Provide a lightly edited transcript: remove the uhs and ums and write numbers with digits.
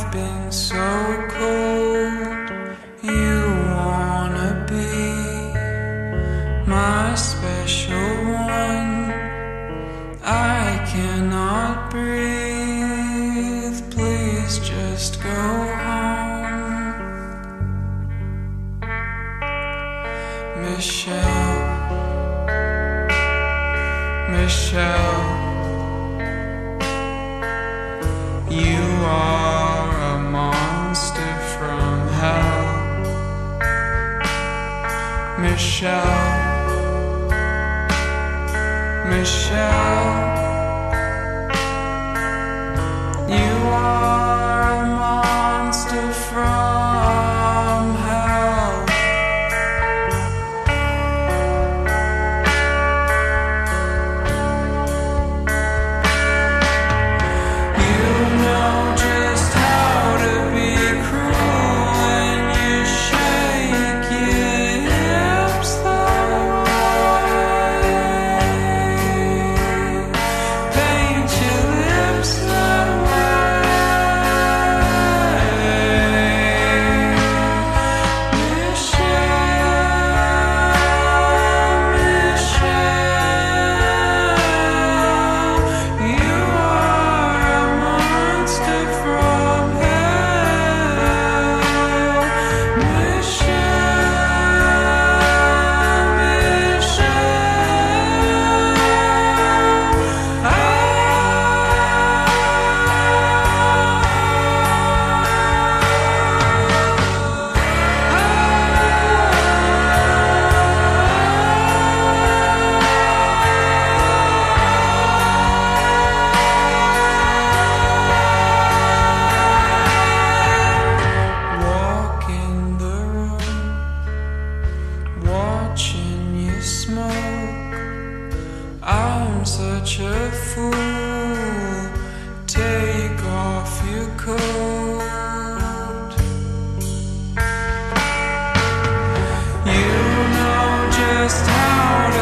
I've been so cold. You wanna be my special one. I cannot breathe. Please just go home. Michelle, Michelle, you are a monster from hell. Michelle, Michelle, you are a monster from hell. You know just how to be cruel when you shake your hips that way, paint your lips that way. Michelle, Michelle, you are a monster from hell. Michelle, walk in the room, watching you smoke. I'm such a fool. Take off your coat. You know just how